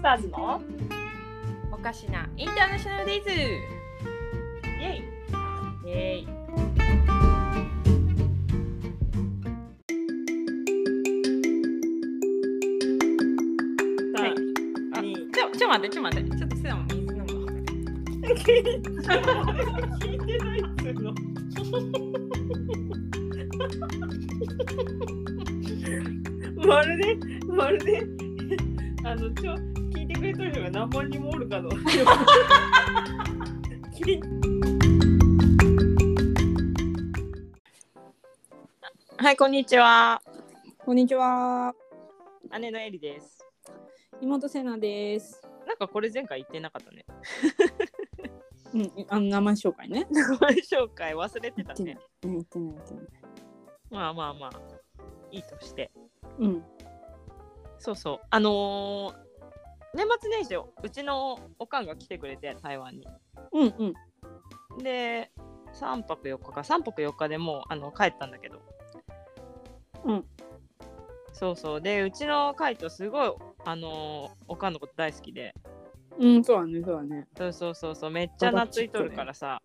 ターズのおかしなインターナショナルデイズ。 イエイ。 イエイ。 はい。 ちょっと待って。ちょっとセナも水飲むわ。 聞いてないっつうの。まるで聞いてくれとる人が何万人もおるかの。はい、こんにちは。 こんにちは。 姉のエリです。 妹セナです。 なんかこれ前回言ってなかったね。 名前紹介ね。 名前紹介忘れてたね。 言ってない。 まあいいとして。 うん。 そうそう。年末年始うちのおかんが来てくれて、台湾に。で3泊4日でもう帰ったんだけど。そうで、うちのカイトすごいおかんのこと大好きで。 そうだね。 そうめっちゃ懐いとるからさ。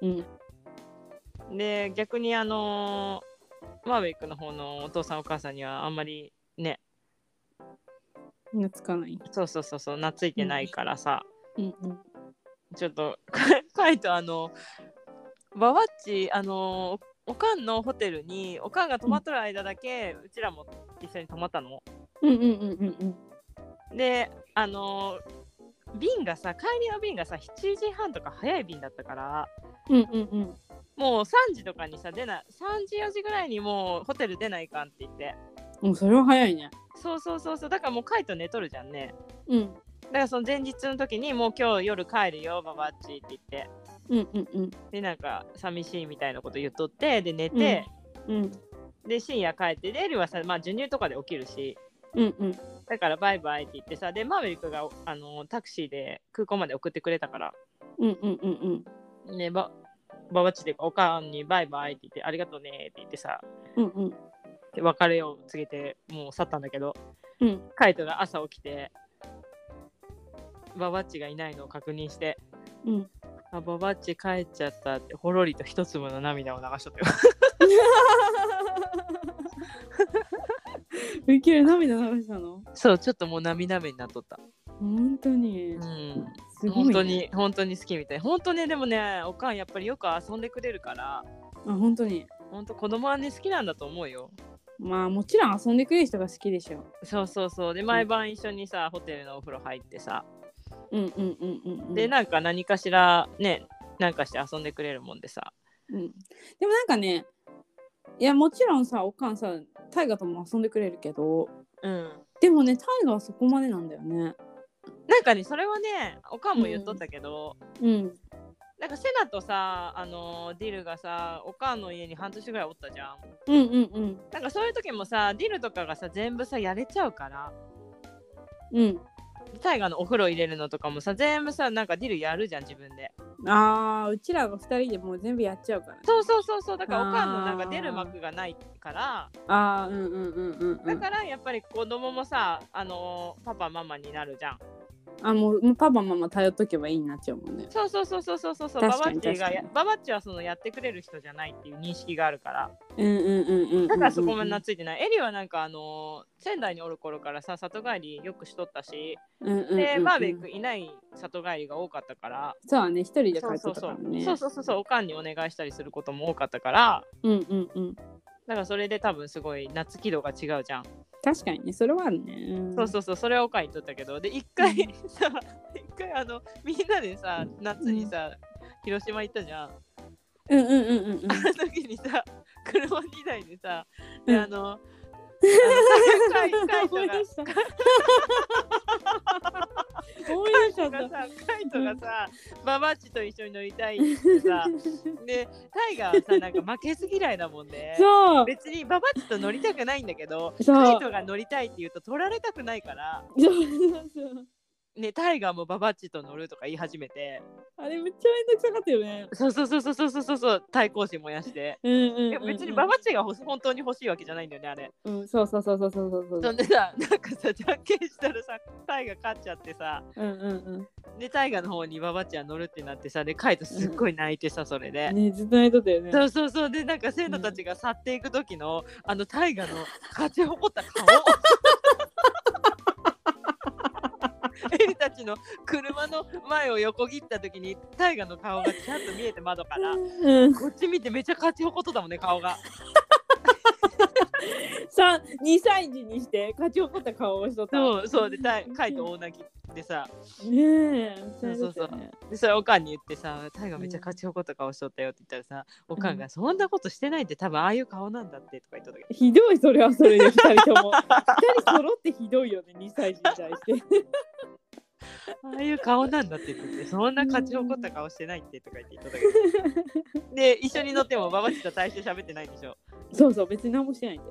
で逆にマーベリックの方のお父さんお母さんにはあんまりね懐かない。 そう懐いてないからさ、ちょっとカイトババッチおかんのホテルにおかんが泊まっとる間だけ、うちらも一緒に泊まったの。で便がさ、帰りの便がさ7時半とか早い便だったから、もう3時とかにさ3時4時ぐらいにもうホテル出ないかんって言って。 もうそれは早いね。 そうだからもうカイト寝とるじゃんね。だうん。 からその前日の時にもう今日夜帰るよババッチって言って、でなんか寂しいみたいなこと言っとって、で寝て、で深夜帰って、でエリはさ授乳とかで起きるし、だからバイバイって言ってさ、でマーベリックがタクシーで空港まで送ってくれたから、ねババッチでおかんにバイバイって言ってありがとうねって言ってさ、で別れを告げてもう去ったんだけど、カイトが朝起きてババッチがいないのを確認して、ババッチ帰っちゃったってほろりと一粒の涙を流しとったよ。 ウキル涙流したの？ そう、ちょっともう涙目になっとった。 本当に、すごいね。 本当に好きみたい。本当ね、でもね、おかんやっぱりよく遊んでくれるから、 本当に子供はね好きなんだと思うよ。 まあもちろん遊んでくれる人が好きでしょ。 そうで毎晩一緒にさホテルのお風呂入ってさ、でなんか何かしらね、なんかして遊んでくれるもんでさ、 でもなんかね、いやもちろんさおかんさタイガとも遊んでくれるけど、でもねタイガはそこまでなんだよね。 なんかねそれはねおかんも言っとったけど、なんかセナとさディルがさおかんの家に半年ぐらいおったじゃん。なんかそういう時もさディルとかがさ全部さやれちゃうから、タイガのお風呂入れるのとかもさ全部さなんかディルやるじゃん自分で。 うちらが2人でもう全部やっちゃうから、ね、 そうだからおかんのなんか出る幕がないから、だからやっぱり子供もさパパママになるじゃん。 もうパパママ頼っとけばいいになっちゃうもんね。 そうババッチはそのやってくれる人じゃないっていう認識があるから、だからそこまで懐いてない。エリはなんか仙台におる頃からさ里帰りよくしとったし、でバーベリックいない里帰りが多かったから、 そうはね一人で帰ってたからね。 そうおかんにお願いしたりすることも多かったから、だからそれで多分すごい夏気度が違うじゃん。 確かにね、それはあるね。 それはおかん言っとったけど、で一回さみんなでさ夏にさ、広島行ったじゃん。あの時にさ車2台でさ、でカイトがさババッチと一緒に乗りたいってさでタイガーはさなんか負けず嫌いだもんね。別にババッチと乗りたくないんだけど、カイトが乗りたいって言うと取られたくないから、 ね、タイガーもババッチと乗るとか言い始めて、 あれめっちゃめんどくさかったよね。 そう対抗心燃やして、別にババッチが本当に欲しいわけじゃないんだよねあれ。 そうそんでさ、なんかさじゃんけんしたらさタイガー勝っちゃってさ、でタイガーの方にババッチは乗るってなってさ、でカイトすっごい泣いてさ、それでね、ずっと泣いとったよね。 そうでなんか生徒たちが去っていく時の、タイガーの勝ち誇った顔エリたちの車の前を横切った時にタイガーの顔がちゃんと見えて窓から、こっち見てめっちゃ勝ち誇っとったもんね顔が。 2歳児にして勝ち誇った顔をしとった。 そうでカイト大泣きでさ、 そうでそれおかんに言ってさ、タイガーめっちゃ勝ち誇った顔しとったよって言ったらさ、おかんがそんなことしてないって多分ああいう顔なんだってとか言ったけど、 ひどい、それはそれで2人とも2人揃ってひどいよね、2歳児に対してああいう顔なんだって言ってて、そんな勝ち誇った顔してないってとか言ってたけどで一緒に乗ってもババッチと大して喋ってないでしょ。 そう別に何もしてないん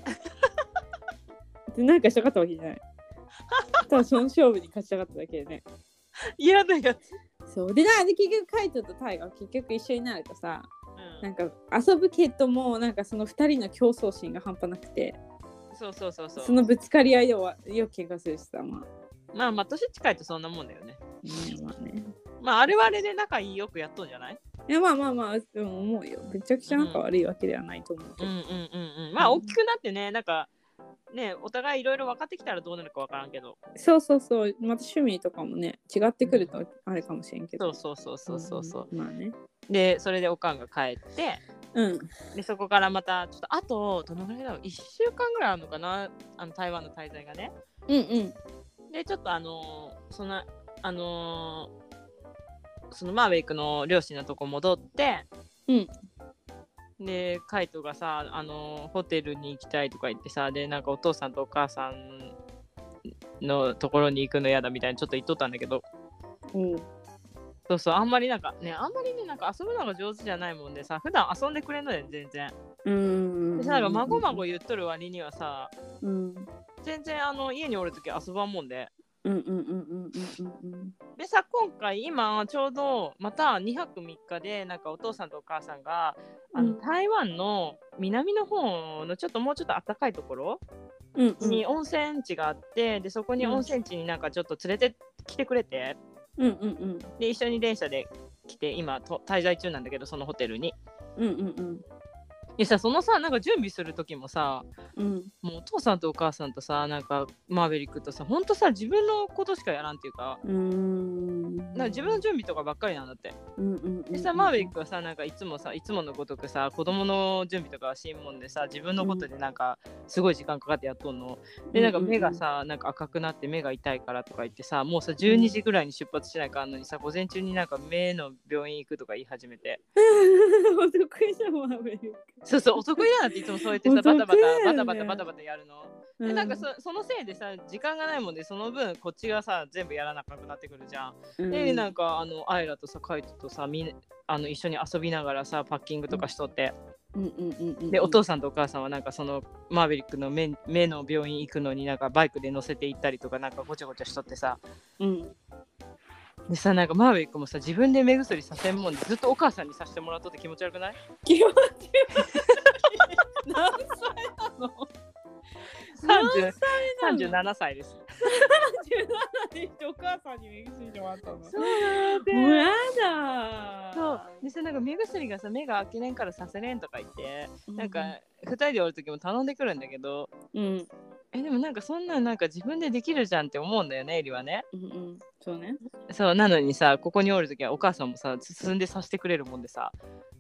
でなんかしたかったわけじゃない。ただその勝負に勝ちたかっただけでね。 嫌なやつ。 そうで結局カイトとタイが結局一緒になるとさ、なんか遊ぶけどもなんかその2人の競争心が半端なくて、そのぶつかり合いでよく怪我するしさ、 まあ年近いとそんなもんだよね。あれはあれで仲いいよくやっとんじゃない？ いや思うよ。めちゃくちゃ仲悪いわけではないと思うけど。 大きくなってね、なんかね、お互いいろいろ分かってきたらどうなるか分からんけど。 そう。また趣味とかもね違ってくるとあれかもしれんけど。 そう。 まあね。 でそれでおかんが帰って、でそこからまたちょっとあとどのぐらいだろう、1週間ぐらいあるのかな、台湾の滞在がね。でちょっとそのマーベリックの両親のとこ戻って、でカイトがさホテルに行きたいとか言ってさ、でなんかお父さんとお母さんのところに行くの嫌だみたいにちょっと言っとったんだけど、あんまりなんかなんか遊ぶのが上手じゃないもんでさ、普段遊んでくれんのよ全然。でさ、なんか孫言っとる割にはさ、全然家におるとき遊ばんもんで。でさ、今回今ちょうどまた2泊3日でなんかお父さんとお母さんが台湾の南の方のもうちょっと暖かいところに温泉地があって、でそこに温泉地になんかちょっと連れてきてくれて、で一緒に電車で来て今滞在中なんだけど、そのホテルに。でさ、そのさなんか準備する時もさ、もうお父さんとお母さんとさなんかマーベリックとさほんとさ自分のことしかやらんっていうか、なんか自分の準備とかばっかりなんだって。でさマーベリックはさなんかいつものごとくさ子供の準備とかはしんもんでさ、自分のことでなんかすごい時間かかってやっとんの。でなんか目がさなんか赤くなって目が痛いからとか言ってさ、もうさ12時ぐらいに出発しないかんのにさ、午前中になんか目の病院行くとか言い始めてお得意じゃんマーベリック。 お得意だなっていつもそうやってさバタバタやるの。でなんかそのせいでさ時間がないもんで、その分こっちがさ全部やらなくなってくるじゃん。でなんかアイラとさカイトとさ一緒に遊びながらさパッキングとかしとって、でお父さんとお母さんはなんかそのマーベリックの目の病院行くのになんかバイクで乗せて行ったりとかなんかごちゃごちゃしとってさ、でさなんかマーベリックもさ自分で目薬させんもんでずっとお母さんにさせてもらっとって気持ち悪くない？ 気持ち悪い。何歳なの ？37歳です。 37でお母さんに目薬してもらったの？ そうなんで。 もうやだ。 そうでさなんか目薬がさ目が開けれんからさせれんとか言って、なんか2人でおる時も頼んでくるんだけど、でもなんかそんなんか自分でできるじゃんって思うんだよねエリはね。 そうね。 そうなのにさここにおる時はお母さんもさ進んでさせてくれるもんでさ、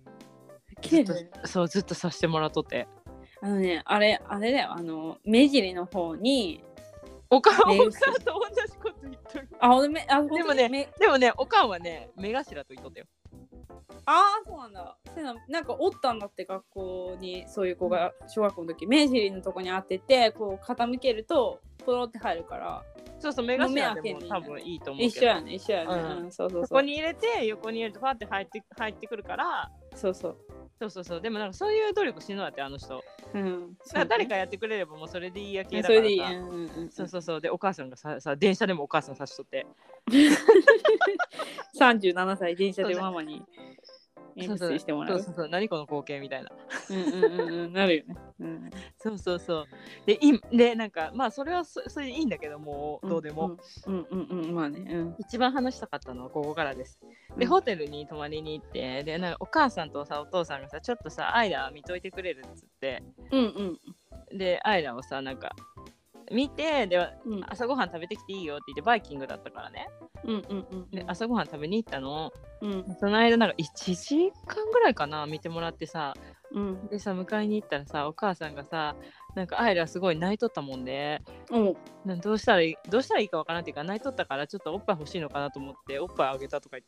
ずっとさせてもらっとって。あれだよ、目尻の方におかんと同じこと言っとる。 でもねおかんはね目頭と言っとったよ。 そうなんだ。なんかおったんだって、学校にそういう子が小学校の時目尻のとこに当ててこう傾けるとポロって入るから。 そうそう、目頭でも多分いいと思うけど。 一緒やね。そうそうそう。 ここに入れて横に入れるとパって入ってくるから。 そうそうでもなんかそういう努力しのだってあの人。誰かやってくれればもうそれでいいやけだからさ。それでいい。そうでお母さんがさ電車でもお母さんさしとって。 37歳電車でママに。MC してもらう。 そう何この光景みたいな。 なるよね。 そうでなんかまあそれはそれでいいんだけどもどうでも。 まあね。 一番話したかったのはここからです。でホテルに泊まりに行ってでなんかお母さんとさお父さんがさちょっとさアイラ見といてくれるっつって。でアイラをさなんか見てで朝ごはん食べてきていいよって言ってバイキングだったからね。で朝ごはん食べに行ったの。その間なんか1時間ぐらいかな見てもらってさ、でさ迎えに行ったらさお母さんがさなんかアイラすごい泣いとったもんで、どうしたらいいかわからんっていうか泣いとったからちょっとおっぱい欲しいのかなと思っておっぱいあげたとか言って。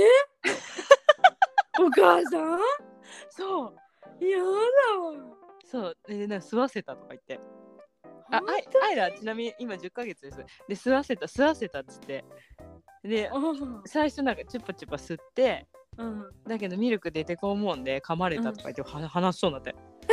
お母さんそうやだそうでなんか吸わせたとか言って。アイラちなみに今10ヶ月です。で吸わせたっつってで最初なんかチュッパチュッパ吸って、だけどミルク出てこうもんで噛まれたとか言って話しそうになって。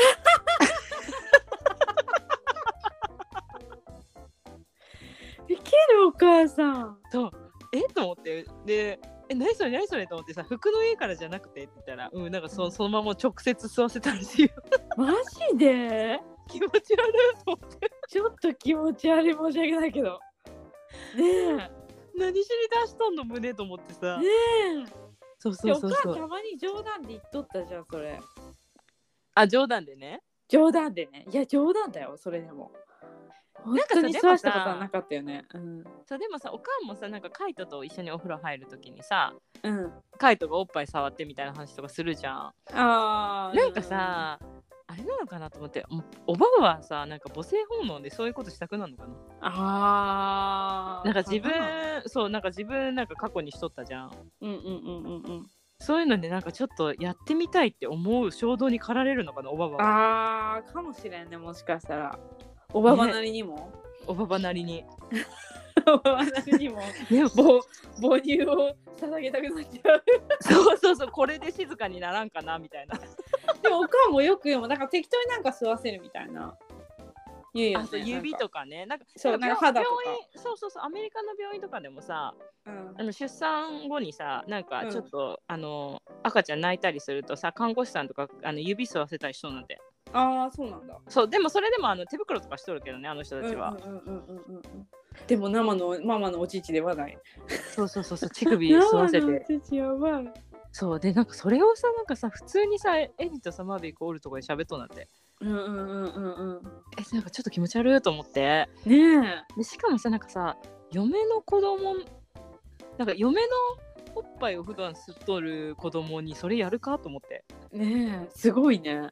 いけるお母さん。 そうと思ってで何それと思ってさ服の家からじゃなくてって言ったらなんかそのまま直接吸わせたらしいよ。 マジで気持ち悪いと思ってちょっと気持ち悪い申し訳ないけどね何しに出しとんの胸と思ってさ。そうお母たまに冗談で言っとったじゃんそれ。 冗談でね。 いや冗談だよそれでも。本当に吸わしたことはなかったよね。 そうでもさおかんもさなんかカイトと一緒にお風呂入るときにさ、カイトがおっぱい触ってみたいな話とかするじゃん。なんかさ、あれなのかなと思っておばばはさなんか母性本能でそういうことしたくなるのかな。なんか自分なんか過去にしとったじゃん。そういうのでなんかちょっとやってみたいって思う衝動に駆られるのかなおばばは。 かもしれんねもしかしたら。おばばなりにも、 おばばなりにおばばなりにも母乳を捧げたくなっちゃう。 そうこれで静かにならんかなみたいな。 でもおかんもよく言うもんなんか適当になんか吸わせるみたいな言うよね。 そう指とかねなんか肌とかそうアメリカの病院とかでもさ、出産後にさなんかちょっと、赤ちゃん泣いたりするとさ看護師さんとか指吸わせたりしそうなんで。 そうなんだ。 そうでもそれでも手袋とかしとるけどねあの人たちは。 でもママのお乳ではない。 そう乳首吸わせて。 お乳やばい。 そうでなんかそれをさなんかさ普通にさエリとさマービーコールとかで喋っとんだって。なんかちょっと気持ち悪いと思ってねでしかもさなんかさ嫁の子供なんか嫁のおっぱいを普段吸っとる子供にそれやるかと思ってねすごいね。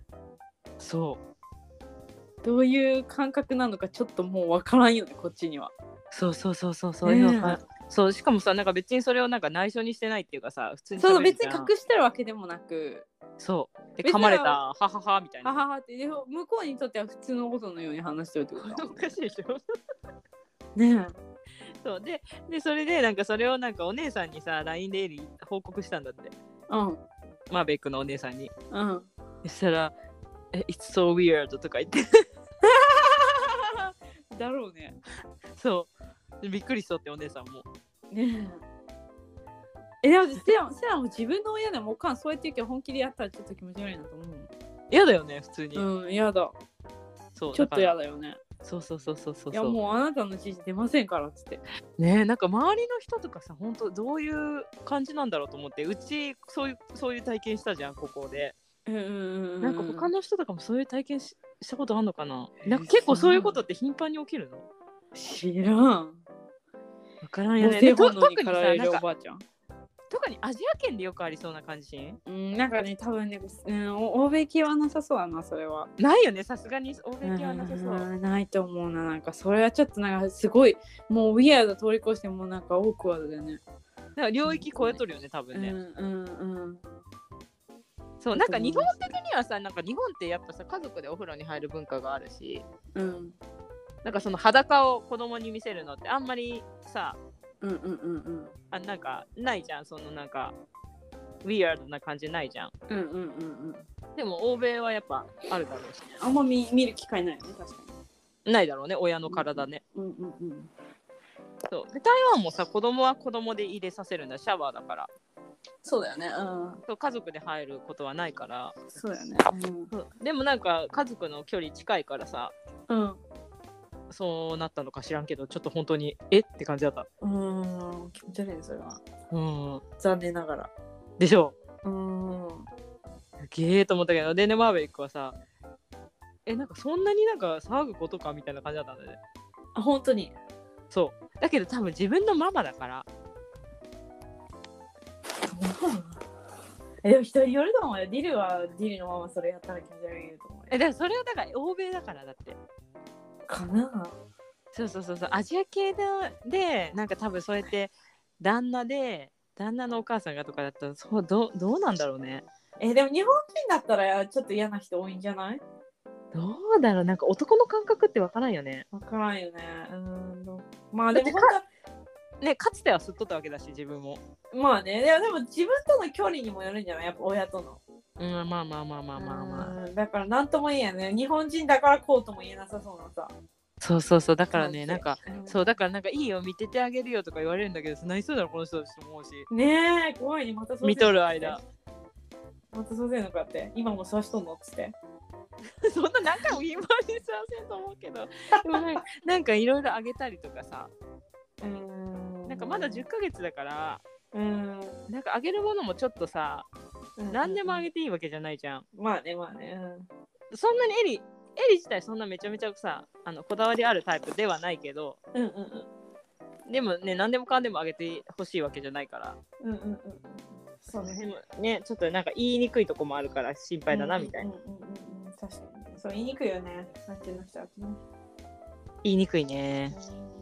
そうどういう感覚なのかちょっともう分からんよねこっちには。 そういうのそうしかもさなんか別にそれをなんか内緒にしてないっていうかさ普通にそう別に隠してるわけでもなくそうで噛まれたはははみたいなははって向こうにとっては普通のことのように話してるってことおかしいでしょねそうでそれでなんかそれをなんかお姉さんにさ LINE でエリ報告したんだって。マーベックのお姉さんに。そしたらIt's so weird とか言ってだろうね。 そうびっくりしとってお姉さんもねでもセラも自分の親でもおかんそうやって言うけど本気でやったらちょっと気持ち悪いなと思う。 嫌だよね普通に。 嫌だ。 そうちょっと嫌だよね。 そういやもうあなたの指示出ませんからっつってね。なんか周りの人とかさ本当どういう感じなんだろうと思ってうちそういう体験したじゃんここで。なんか他の人とかもそういう体験したことあるのかな。なんか結構そういうことって頻繁に起きるの？ 知らん。 分からんよね。特にさなんか特にアジア圏でよくありそうな感じ。 なんかね多分ね、欧米系はなさそうだなそれは。 ないよねさすがに欧米系はなさそう。 ないと思うな。なんかそれはちょっとなんかすごいもうウィアード通り越してもなんかオークワードだよね。 なんか領域超えとるよね多分ね。 そうなんか日本的にはさ、なんか日本ってやっぱさ家族でお風呂に入る文化があるし、なんかその裸を子供に見せるのってあんまりさ、なんかないじゃん、そのなんかウィアードな感じないじゃん。でも欧米はやっぱあるだろうし、 あんま見る機会ないよね、確かにないだろうね、親の体ね。そうで台湾もさ、子供は子供で入れさせるんだ、シャワーだから。 そうだよね。 そう家族で入ることはないから。 そうだよね。 でもなんか家族の距離近いからさ、そうなったのか知らんけど、ちょっと本当にって感じだった。 気持ち悪いねそれは。残念ながら。 でしょ。ゲーと思ったけど、でねマーベリックはさ、なんかそんなになんか騒ぐことかみたいな感じだったんだよね。 あ、本当に。 そうだけど多分自分のママだから。 でも一人よると思うよ。ディルはディルのままそれやったら気持ち悪いと思うよ。 だからそれはだから欧米だからだってかな。 そうアジア系でなんか多分そうやって旦那のお母さんがとかだったらそうどうなんだろうね。 でも日本人だったらちょっと嫌な人多いんじゃない？ どうだろう、なんか男の感覚って分からんよね。 分からんよね。まあでもね、かつては吸っとったわけだし自分も。 まあね、でも自分との距離にもよるんじゃない？やっぱ親との。 まあ。 だからなんとも言えんね。日本人だからこうとも言えなさそうなさ。 そうだからね、なんか、そうだからなんかいいよ見ててあげるよとか言われるんだけど、何そうだろこの人と思うし。 ねえ、怖いね、またそう見とる間。 またそうせんのかって、今もそうしとんのっつって。 そんな何回も言い回しさせんと思うけど、でもなんかいろいろあげたりとかさ。なんかまだ10ヶ月だから、なんかあげるものもちょっとさ、何でもあげていいわけじゃないじゃん。 まあね。 そんなにエリ自体そんなめちゃめちゃさこだわりあるタイプではないけど、でもね何でもかんでもあげてほしいわけじゃないから、そうね、ちょっとなんか言いにくいとこもあるから心配だなみたいな。 確かにそう言いにくいよね。なんていうの人はね。 言いにくいね。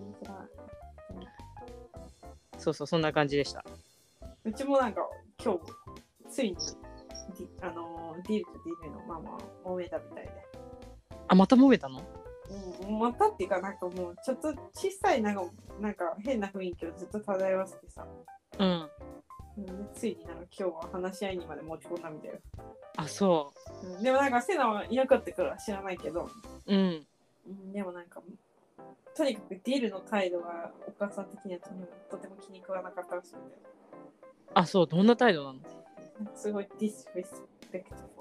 そうそんな感じでした。 うちもなんか今日ついにディルとディルのママ揉めたみたいで。 あ、また揉めたの？ またっていうかなんかもうちょっと小さいなんか変な雰囲気をずっと漂わせてさ。ついになんか今日は話し合いにまで持ち込んだみたいよ。 あ、そう。 でもなんかセナはいなかったから知らないけど。でもなんかとにかくディルの態度がお母さん的にはとても気に食わなかったらしいんで。 あ、そう、どんな態度なの？ すごいディスレスペクトフ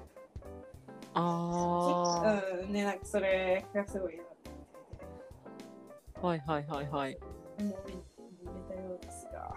ォー。ね、なんかそれがすごい嫌だったみたいで。 はい。 揉めたようですが、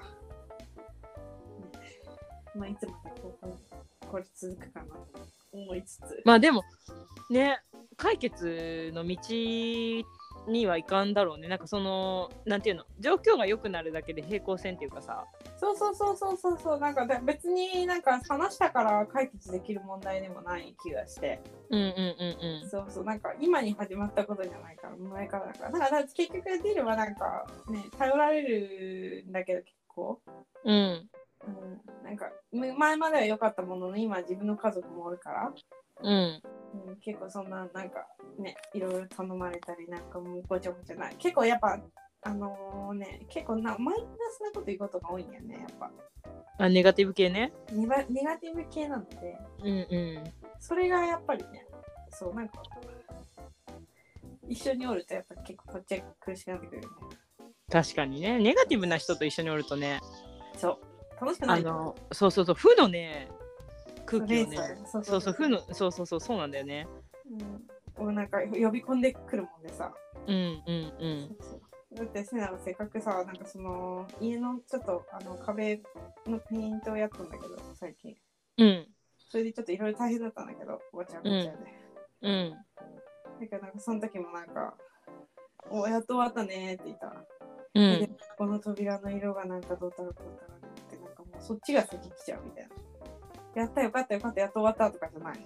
まあいつまでこれ続くかなと思いつつ。まあでもね、解決の道にはいかんだろうね。なんかそのなんていうの、状況が良くなるだけで平行線っていうかさ。 そうなんか別になんか話したから解決できる問題でもない気がして。そうなんか今に始まったことじゃないから前からだから。だから結局ディルはなんかね頼られるんだけど結構。なんか前までは良かったものの今は自分の家族もおるから。結構そんななんかねいろいろ頼まれたりなんかもうごちゃごちゃない。結構やっぱ結構マイナスなこと言うことが多いんだよねやっぱ。 あ、ネガティブ系ね。 ネガティブ系なので、それがやっぱりね、そうなんか一緒におるとやっぱ結構こっちは苦しくなってくるよね。 確かにね、ネガティブな人と一緒におるとね、 そう楽しくない。 そう負のね空気をね、負のそうなんだよね。 なんか呼び込んでくるもんでさ。だってセナがせっかくさ、なんかその家のちょっと壁のペイントをやったんだけど最近。それでちょっといろいろ大変だったんだけど、ごちゃごちゃで。だからなんかその時もなんかやっと終わったねって言ったら、でこの扉の色がなんかどうたらこうたらってなんかもうそっちが先来ちゃうみたいな。やったよかったやっと終わったとかじゃない。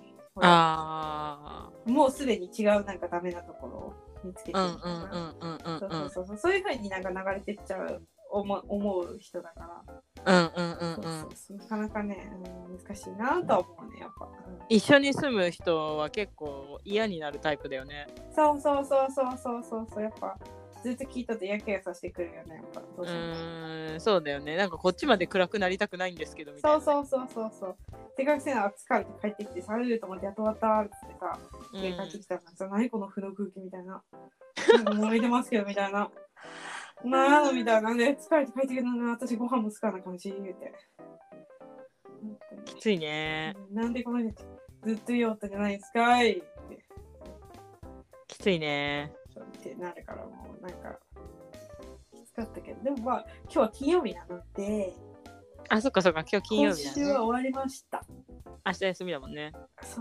もうすでに違うなんかダメなところを見つけてるそういう風になんか流れてっちゃう思う人だから。 なかなかね、難しいなとは思うね、やっぱ。 一緒に住む人は結構嫌になるタイプだよね。 そう、やっぱずっと聞いたと嫌気がさせてくるよね、やっぱ。 そうだよね。なんかこっちまで暗くなりたくないんですけどみたいな、ね。 そう。手学生の疲れて帰ってきて、されると思ってやっと終わったってさ、家帰ってきたらさ、何この負の空気みたいな。燃えてますけどみたいな。なあみたいなね、疲れて帰ってきたの私ご飯もつかな感じ言うて。 きついね。 なんでこの人ずっと言おったじゃないですかいって。 きついね。 そうってなるからもうなんかきつかったけど、でもまあ今日は金曜日なので。 あ、そっか今日金曜日だね。今週は終わりました。 明日休みだもんね。 そう。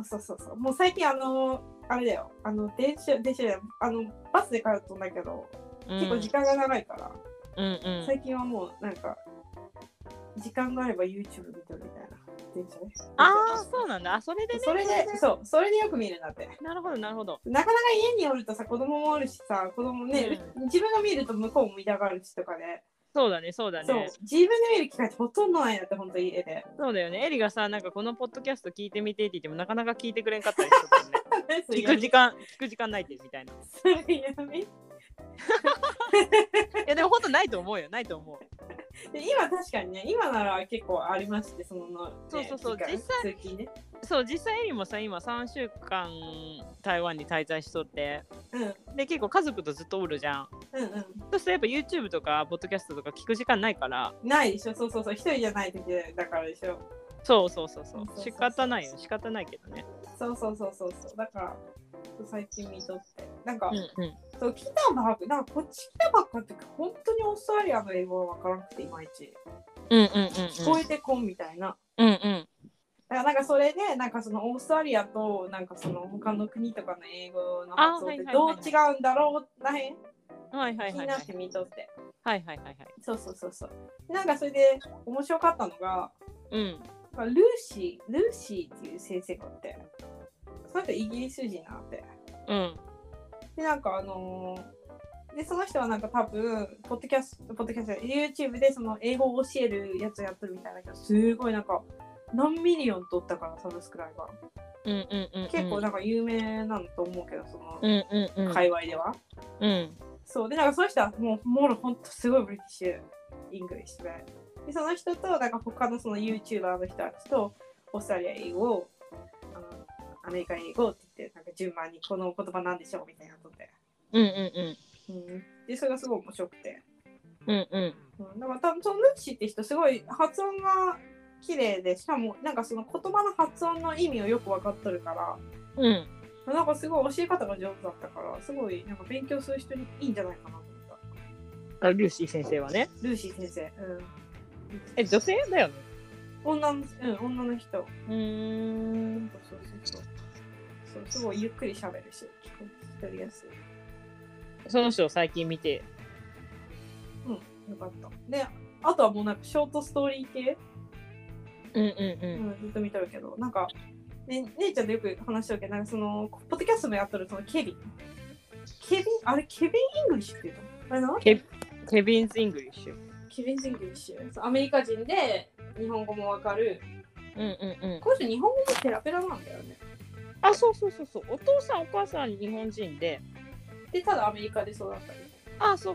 もう最近あれだよ。電車でバスで通ったんだけど、結構時間が長いから、最近はもうなんか時間があれば YouTube 見てるみたいな電車ね。 そうなんだ。それでね。 それでよく見るんだって。 なるほど。なかなか家におるとさ、子供もおるしさ、子供ね、自分が見ると向こうも見たがるしとかで。 そうだね。 自分で見る機会ってほとんどないなって本当に家で。 そうだよね。エリがさ、なんかこのポッドキャスト聞いてみてって言ってもなかなか聞いてくれんかったりするもんね。聞く時間ないってみたいな。 それやめ。いやでも本当ないと思うよ。 今確かにね、今なら結構ありまして、 そう実際エリもさ、今3週間台湾に滞在しとって、で結構家族とずっとおるじゃん。そしてやっぱ YouTube とかポッドキャストとか聞く時間ないから。 ないでしょ。そう一人じゃない時だからでしょ。 そう仕方ないけどね。 そうだから最近見とってなんか、そう来たばっかなんかこっち来たばっかって本当にオーストラリアの英語は分からなくていまいち聞こえてこんみたいな。だからなんかそれでなんかそのオーストラリアとなんかその他の国とかの英語の発音ってどう違うんだろうらへん気になって見とって。そうなんかそれで面白かったのが、ルーシーっていう先生があって、その人イギリス人なって。でなんかでその人はなんか多分ポッドキャスト YouTube でその英語を教えるやつやってるみたいだけど、すごいなんか何ミリオン取ったからサブスクライバー。結構なんか有名なんと思うけど、その界隈では。そうでなんかその人はもうほんとすごいブリティッシュイングリッシュで、その人となんか他のその YouTuber の人たちとオーストラリア英語をアメリカ英語って言ってなんか順番にこの言葉なんでしょうみたいなことで。でそれがすごい面白くて。だから多分そのルーシーって人すごい発音が綺麗で、しかもなんかその言葉の発音の意味をよく分かっとるから、なんかすごい教え方が上手だったから、すごいなんか勉強する人にいいんじゃないかなと思った。 ルーシー先生はね。 ルーシー先生。 女性だよね。 女の人。そうすごいゆっくり喋るし、聞き取りやすい。 その人を最近見て。 よかった。で、あとはもうなんかショートストーリー系。ずっと見とるけど、なんか、姉ちゃんとよく話してるけど、なんかその、ポッドキャストもやっとるそのケビンあれ、ケビン・イングリッシュって言うの？あれな？ ケビンズ・イングリッシュ。 ケビンズ・イングリッシュ。アメリカ人で日本語もわかる。この人日本語もペラペラなんだよね。 そう。お父さんお母さん日本人で、 ただアメリカで育ったり。 そう。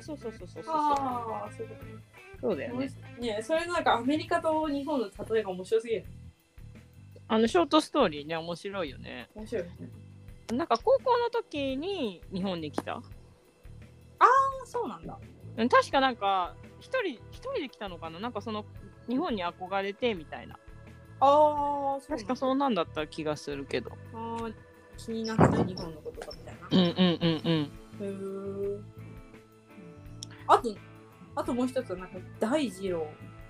そうだよね。 ね、それなんかアメリカと日本の例えが面白すぎる。 ショートストーリーね、面白いよね。 面白いね。 なんか高校の時に日本に来た。 そうなんだ。 確かなんか一人で来たのかな。なんかその日本に憧れてみたいな。確かそうなんだった気がするけど。 気になって日本のことかみたいな。あともう一つはなんか大二郎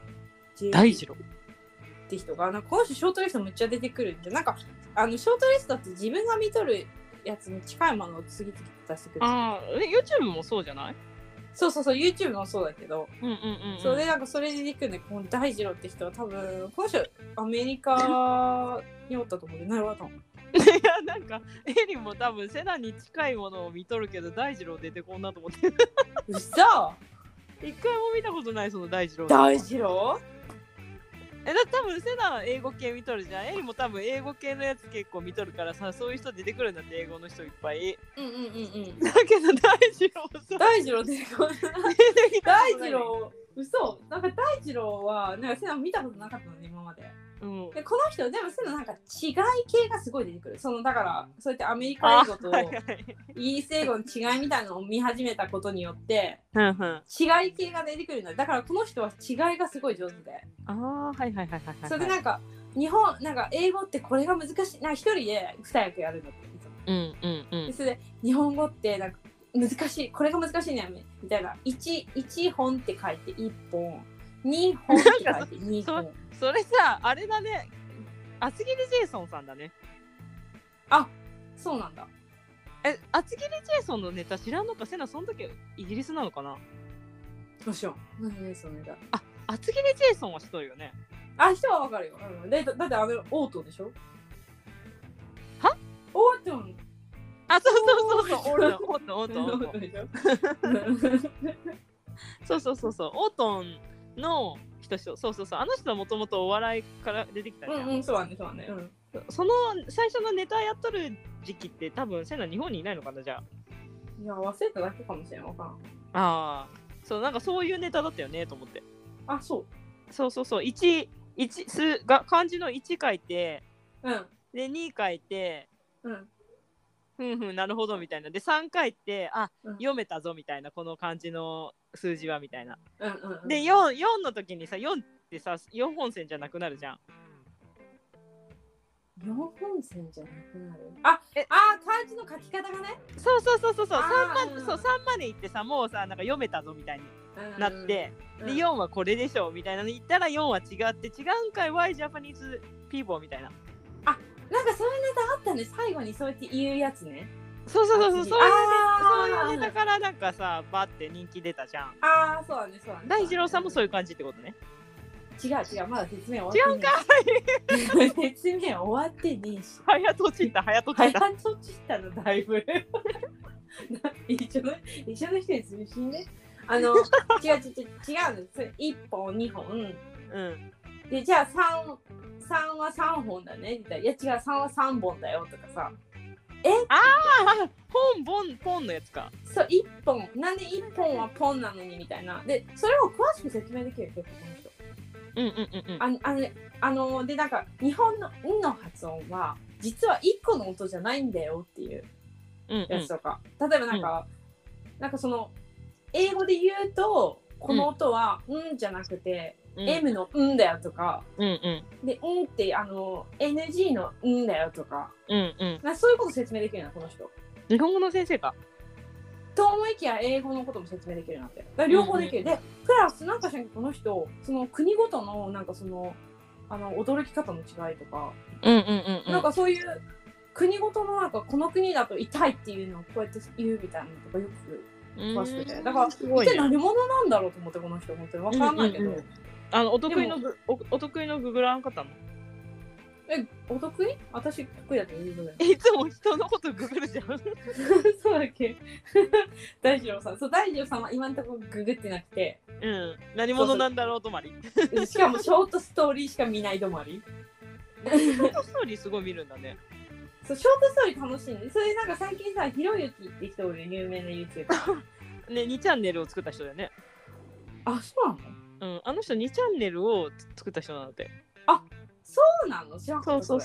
って人がなんかこの人ショートリストめっちゃ出てくるんで、なんかショートリストって自分が見とるやつに近いものを次々出してくる。 YouTube もそうじゃない？ そう YouTube もそうだけど、それでなんかそれで出てくるんで、この大二郎って人は多分この人アメリカにおったと思う。なるほど。 いやなんかエリも多分セナに近いものを見とるけど大二郎出てこんなと思って。 うそ。 一回も見たことないその大二郎。 大二郎？ 多分セナ英語系見とるじゃん。エリも多分英語系のやつ結構見とるからさ、そういう人出てくるんだって、英語の人いっぱい。だけど大二郎さ。 大二郎出てこない。大二郎、嘘。なんか大二郎はなんかセナ見たことなかったのね、今まで。でこの人でもそのなんか違い系がすごい出てくる。そのだからそうやってアメリカ英語とイギリス英語の違いみたいなのを見始めたことによって違い系が出てくるの。だからこの人は違いがすごい上手で。それでなんか日本なんか英語ってこれが難しい。なんか一人で二役やるのって。それで日本語ってなんか難しい。これが難しいねみたいな。1本って書いて1本。2本って書いて2本。 それさ、あれだね。厚切りジェイソンさんだね。 あ、そうなんだ。 厚切りジェイソンのネタ知らんのか。セナその時イギリスなのかな。 どうしよう。何ねそのネタ。 厚切りジェイソンは知っとるよね。 人はわかるよ。だってオートンでしょ。 は？ オートン。 そうオートン。そうオートンの人、そうあの人はもともとお笑いから出てきたじゃん。 そうだね。 その最初のネタやっとる時期って多分セナ日本にいないのかな。じゃあいや忘れただけかもしれん。わからん。 そうなんかそういうネタだったよねと思って。 そう 1が漢字の1書いて、で2書いて、なるほどみたいな。で3書いて読めたぞみたいな、この漢字の数字はみたいな。で 4の時にさ、4ってさ4本線じゃなくなるじゃん。 4本線じゃなくなる。漢字の書き方がね。 そう3まで行ってさ、もうさなんか読めたぞみたいになって、で4はこれでしょみたいなの言ったら4は違って違うんかい Why Japanese people みたいな。 なんかそういうネタあったね。最後にそうやって言うやつね。 そういうネタからなんかさバーって人気出たじゃん。 そうだね。 大二郎さんもそういう感じってことね。 違うまだ説明終わってねえ。 違うんかい。説明終わってねえし。 早とちったのだいぶ。一緒の人に通信ね。違うの。それ1本2本。でじゃあ3は3本だねみたいな。いや違う、3は3本だよとかさ。ポンのやつか。そう、1本。なんで1本はポンなのにみたいな。で、それを詳しく説明できるよ、結構この人。で、なんか、日本の「ん」の発音は、実は1個の音じゃないんだよっていうやつとか。例えばなんかその、英語で言うと、この音は「ん」じゃなくて、M の「ん」だよとか、で「ん」って NG の「ん」だよとか、そういうこと説明できるな、この人。 日本語の先生かと思いきや英語のことも説明できるなって。だから両方できる。でプラスなんかこの人その国ごとのなんかその驚き方の違いとか、なんかそういう国ごとのなんかこの国だと痛いっていうのをこうやって言うみたいなのとかよく詳しくて、だから一体何者なんだろうと思って、この人本当に分からないけど、 お得意のググらんかったの？ お得意？私得意だと言うぐらい。いつも人のことググるじゃん。 そうだっけ？大二郎さん。そう、大二郎さんは今のところググってなくて。 何者なんだろう止まり。 しかもショートストーリーしか見ない止まり。 ショートストーリーすごい見るんだね。 そう、ショートストーリー楽しいね。それなんか最近さ、ひろゆきって人で有名な YouTuber。 ね、2チャンネルを作った人だよね。 そうなの？あの人2チャンネルを作った人なので。 そうなの？知らんかった。 そう。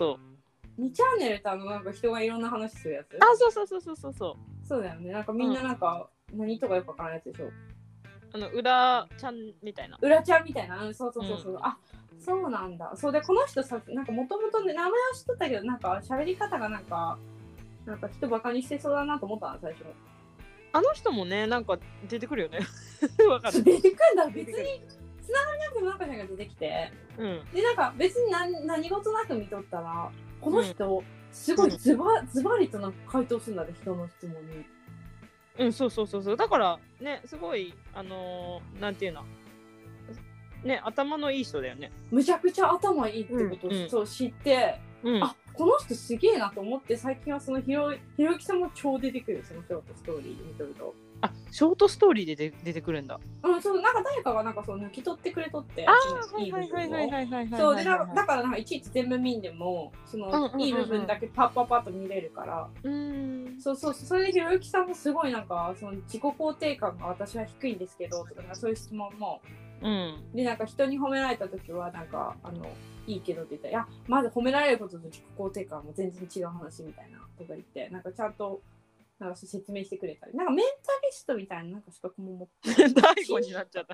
2チャンネルってなんか人がいろんな話するやつ？ そう。 そうだよね。なんかみんななんか、何とかよくわからないやつでしょ。 裏ちゃんみたいな。 裏ちゃんみたいな。そう。そうなんだ。そうで、この人さ、なんかもともとね、名前は知っとったけど、なんか喋り方がなんか人バカにしてそうだなと思ったな、最初。 あの人もね、なんか出てくるよね。わかる。 出てくるんだ、別に。つながりなくてもなんかが出てきて、でなんか別に何事なく見とったら、この人、すごいズバリとなんか回答するんだね、人の質問に。そう。だからね、すごいなんていうのね、頭のいい人だよね。むちゃくちゃ頭いいってことを知って、 この人すげえなと思って、最近はそのひろゆきさんも超出てくる、そのショートストーリーで見とると。 あ、ショートストーリーで出てくるんだ。 そう、なんか誰かがなんかそう抜き取ってくれとって、いい部分を。そうで、だからなんかいちいち全部見んでも、そのいい部分だけパッパッパッと見れるから。そう、それでひろゆきさんもすごいなんかその自己肯定感が私は低いんですけどとか、そういう質問も。でなんか人に褒められた時はなんかいいけどって言ったら、いやまず褒められることと自己肯定感も全然違う話みたいなとか言って、なんかちゃんとなんか説明してくれたり、なんかメンタリストみたいななんか資格も持ってる。 大悟になっちゃった。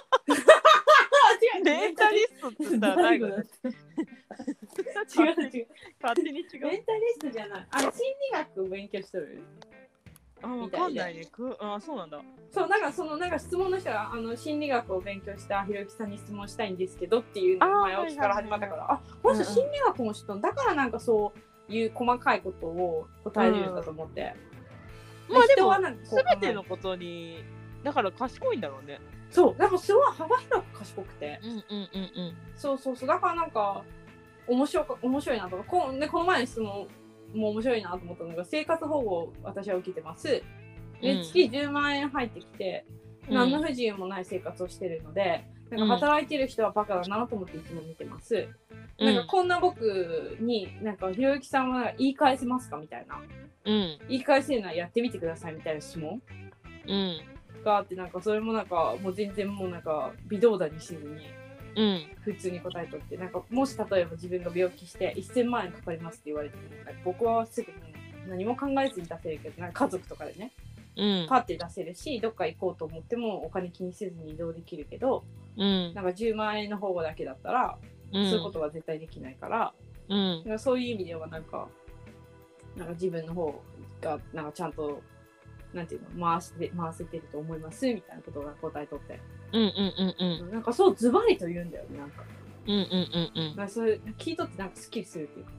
メンタリストって言ったら大悟だった。違う。勝手に違う。 メンタリストじゃない。心理学を勉強しとる。 わかんないね。そうなんだ。 そう、なんか質問の人が心理学を勉強したひろゆきさんに質問したいんですけどっていう前置きから始まったから、この人心理学も知っとんだからなんかそういう細かいことを答えれるんだと思って。 まあでも全てのことにだから賢いんだろうね。 そう、なんかすごい幅広く賢くて、そうだからなんか面白いなとか、この前の質問も面白いなと思ったのが、生活保護を私は受けてます。で月10万円入ってきて、何の不自由もない生活をしてるので、なんか働いてる人はバカだなと思っていつも見てます。なんかこんな僕になんかひろゆきさんは言い返せますかみたいな。言い返せるならやってみてくださいみたいな質問があって、なんかそれもなんかもう全然もうなんか微動だにしずに普通に答えとって、なんかもし例えば自分が病気して1000万円かかりますって言われても、僕はすぐ何も考えずに出せるけど、なんか家族とかでね、パッて出せるし、どっか行こうと思ってもお金気にせずに移動できるけど、なんか10万円の保護だけだったら、そういうことは絶対できないから、なんかそういう意味ではなんか自分の方がなんかちゃんとなんていうの回せてると思いますみたいなことが答えとって、なんかそうズバリと言うんだよね、なんかそれ聞いとってなんかスッキリするっていうか、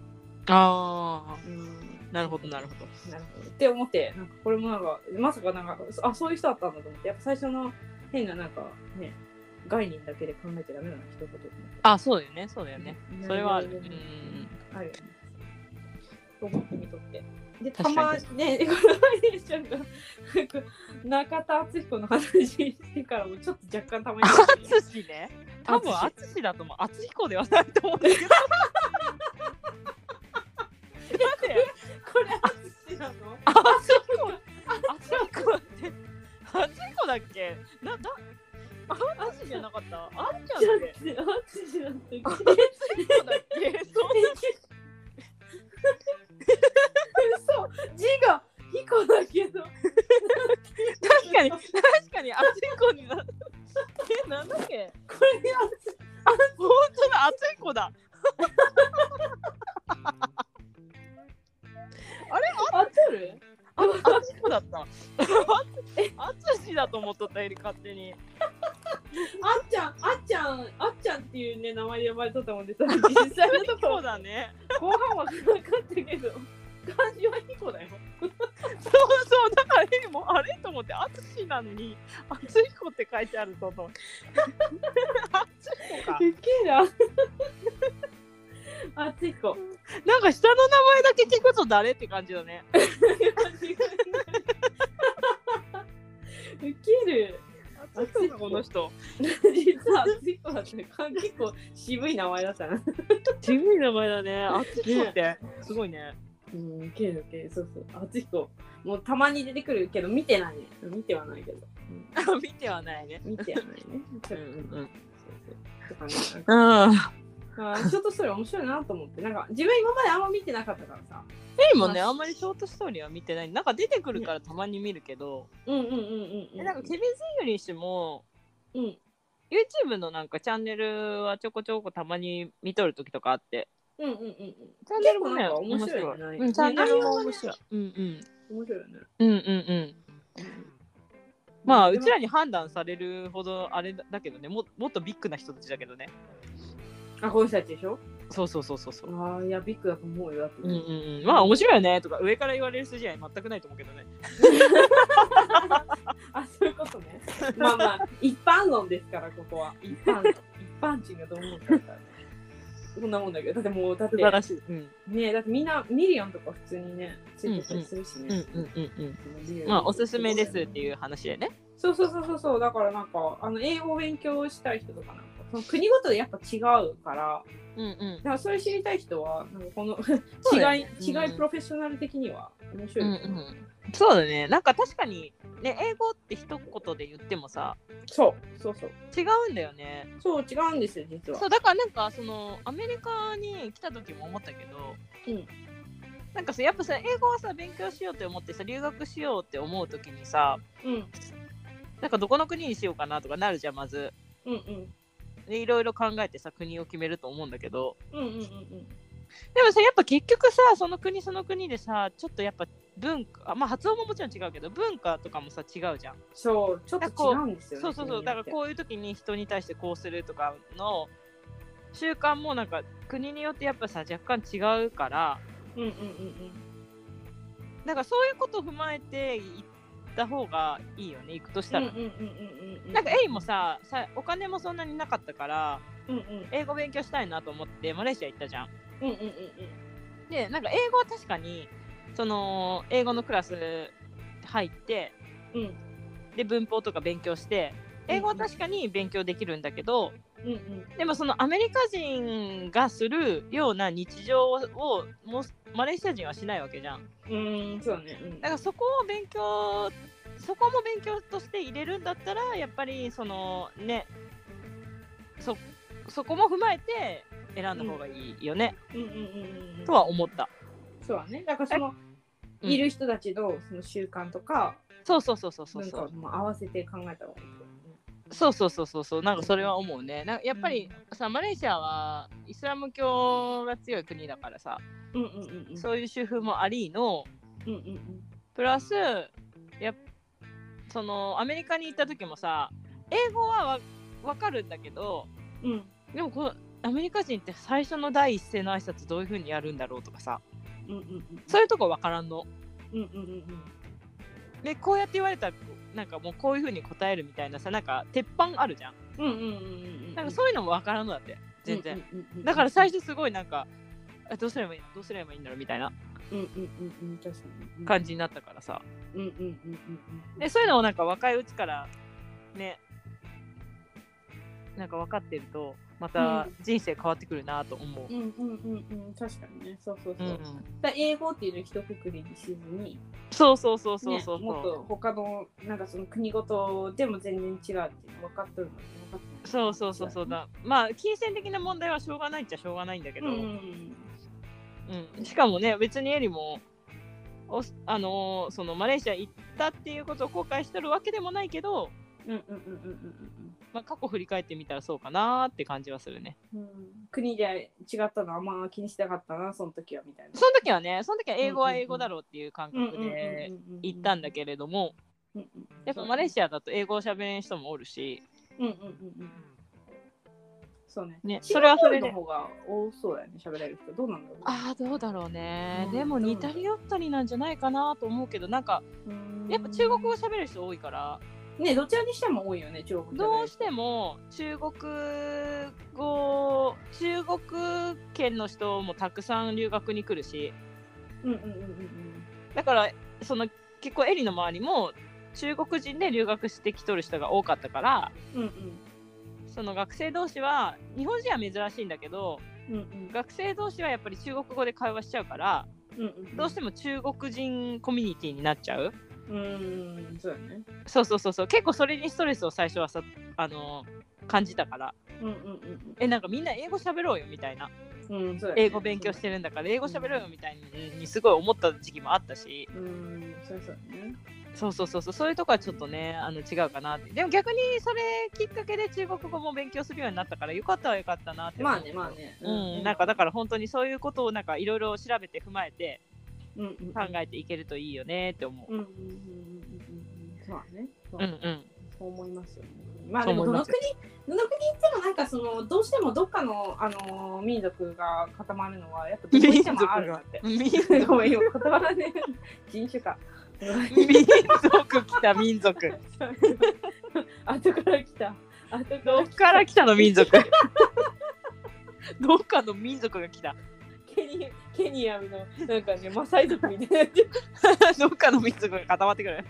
なるほどって思って、なんかこれもなんかまさかなんかそういう人だったんだと思って、やっぱ最初の変ななんかね概念だけで考えちゃダメな一言と思って。 そうだよね。それはある。 あるよね。と思ってみとって。で、たまにね、この前ちゃんが中田敦彦の話してからもちょっと若干たまに。 敦ね。多分敦だと思う。敦彦ではないと思うんだけど。 これ敦なの？ 敦彦って敦彦だっけ？敦じゃなかった？あんちゃんって。 敦なんて。 敦彦だっけ？ 嘘、字が彦だけど。 確かに敦彦にな。なんだっけ？ これ本当だ、敦彦だ。あれ？ 合ってる？ 敦彦だった。敦だと思っとったより勝手に。 あっちゃんっていうね名前で呼ばれとったもんでさ、実際のところだね。 後半はなかったけど、漢字は彦だよ。 そうだからもうあれと思って、敦なのに敦彦って書いてあると思う。敦彦か。 ウケな。敦彦。 なんか下の名前だけ聞くと誰って感じだね。 ウケる。 この人。 実は敦彦だって結構渋い名前だったな。 渋い名前だね。敦彦ってすごいね。 ウケる。そう。敦彦。もうたまに出てくるけど見てないね。見てはないけど。 見てはないね。 そう。ショートストーリー面白いなと思って、なんか自分今まであんま見てなかったからさ。 もね、あんまりショートストーリーは見てない。なんか出てくるからたまに見るけど。なんかケビン・ゼイユリッシュも、YouTube のなんかチャンネルはちょこちょこたまに見とる時とかあって。チャンネルもね、面白い。チャンネルも面白い。面白いよね。 まあうちらに判断されるほどあれだけどね、もっとビッグな人たちだけどね。 こういう人たちでしょ？ そう。 いやビッグだと思うよ。 まあ面白いよねとか上から言われる筋合い全くないと思うけどね。 そういうことね。まあ一般論ですから、ここは一般人がどう思うかだからね。 こんなもんだけど、だってもうだって素晴らしい、 ね、だってみんなミリオンとか普通にねついてたりするしね。 まあおすすめですっていう話でね。 そうだからなんか英語を勉強したい人とかなんかその国ごとでやっぱ違うから、だからそれ知りたい人はなんかこの違いプロフェッショナル的には面白い。 そうだね。なんか確かにね、英語って一言で言ってもさ、 そう違うんだよね。 そう違うんですよ実は。 そうだからなんかそのアメリカに来た時も思ったけど、なんかさやっぱさ英語はさ勉強しようって思ってさ留学しようって思う時にさ、なんかどこの国にしようかなとかなるじゃんまず。でいろいろ考えてさ国を決めると思うんだけど、でもさやっぱ結局さその国でさちょっとやっぱ文化、まあ発音ももちろん違うけど文化とかもさ違うじゃん。 そうちょっと違うんですよね。 そうだからこういう時に人に対してこうするとかの習慣もなんか国によってやっぱさ若干違うから、なんかそういうことを踏まえて行った方がいいよね行くとしたら。なんかエイもさお金もそんなになかったから、英語勉強したいなと思ってマレーシア行ったじゃん。でなんか英語は確かにその英語のクラス入って、で文法とか勉強して英語は確かに勉強できるんだけど、でもそのアメリカ人がするような日常をもマレーシア人はしないわけじゃん。 そうね。 だからそこも勉強として入れるんだったらやっぱりそのねそこも踏まえて選んだ方がいいよね、とは思った。 そうだね。だからそのいる人たちのその習慣とか、 そうなんか合わせて考えた方がいい。 そうなんかそれは思うね。なんかやっぱりさマレーシアはイスラム教が強い国だからさ、そういう習風もありの、プラスそのアメリカに行った時もさ英語はわかるんだけど、でもアメリカ人って最初の第一声の挨拶どういう風にやるんだろうとかさ、そういうとこわからんの。でこうやって言われたらなんかもうこういう風に答えるみたいなさなんか鉄板あるじゃん。なんかそういうのもわからんのだって全然。だから最初すごいなんかどうすればいいんだろうみたいな感じになったからさ。でそういうのをなんか若いうちからねなんか分かってるとまた人生変わってくるなと思う。 確かにね。そう。だ英語っていうのを一括りにしずに、 そう。 もっと他のなんかその国ごとでも全然違うっていうの分かってるのに分かってない。 そうだ。まあ金銭的な問題はしょうがないっちゃしょうがないんだけど、しかもね別にエリもそのマレーシア行ったっていうことを後悔してるわけでもないけど。まあ、過去振り返ってみたらそうかなって感じはするね。 国で違ったのはあんま気にしてなかったなその時はみたいな。 その時は英語は英語だろうっていう感覚で行ったんだけれども、やっぱマレーシアだと英語を喋れる人もおるし、 そうね。 それはそれでの方が多そうだよね喋れる人。どうなんだろう。 どうだろうね。でも似たり寄ったりなんじゃないかなと思うけどなんかやっぱ中国語喋る人多いから。 ね、どちらにしても多いよね、中国どうしても中国圏の人もたくさん留学に来るし、だからその結構エリの周りも中国人で留学してきとる人が多かったから、その学生同士は日本人は珍しいんだけど、学生同士はやっぱり中国語で会話しちゃうから、どうしても中国人コミュニティになっちゃう。 そうだね。 そう結構それにストレスを最初はさ感じたから、なんかみんな英語喋ろうよみたいな、英語勉強してるんだから英語喋ろうよみたいにすごい思った時期もあったし、そういうとこはちょっとね違うかなって。でも逆にそれきっかけで中国語も勉強するようになったからよかったなって思う。 まあね。 なんかだから本当にそういうことをなんかいろいろ調べて踏まえて考えていけるといいよねって思う。 まあね。そう思いますよね。まあでもどの国行ってもなんかそのどうしてもどっかの民族が固まるのはやっぱどこ行ってもあるなって。ごめんよ言葉がね人種か。 民族後から来たどっから来たの民族どっかの民族が来た。 ケニアのなんかねマサイ族みたいなどっかの民族が固まってくる。